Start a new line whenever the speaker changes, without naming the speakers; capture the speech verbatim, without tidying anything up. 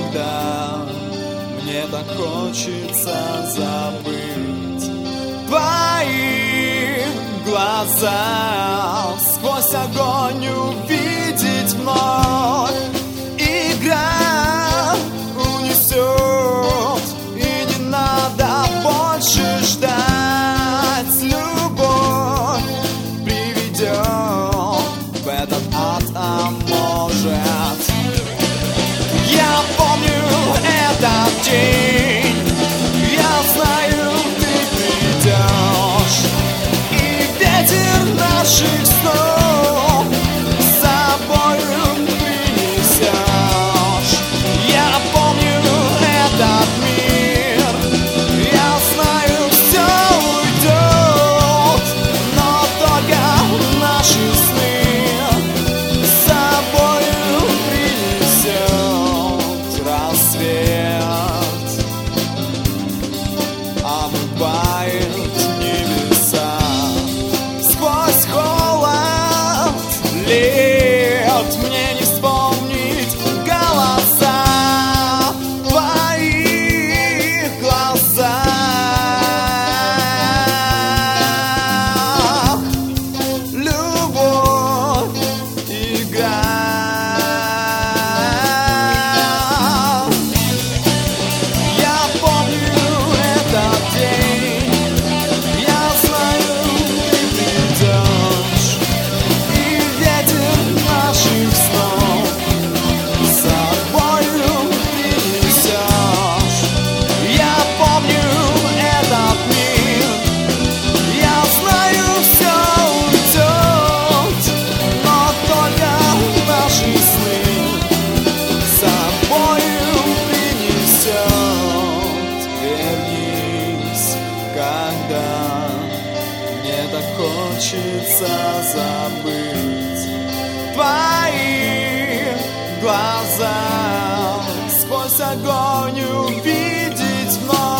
когда мне так хочется забыть твои глаза, сквозь огонь увидеть вновь. Игра унесет, и не надо больше ждать. Любовь приведет в этот ад, а может. Я помню этот день, я знаю, ты придешь, и ветер наших снов с собою принесешь. Я помню этот мир, я знаю, все уйдет, но только наши сны с собою принесет рассвет. Омывает небеса сквозь холод лет. Мне не вспомнить голоса в твоих глазах. Любовь, игра. Я помню этот день, я знаю, ты придешь, и ветер наших снов с собою принесешь. Я помню этот мир, я знаю, все уйдет, но только наши сны с собою принесет. Вернись, когда мне так хочется забыть твои глаза, сквозь огонь увидеть вновь.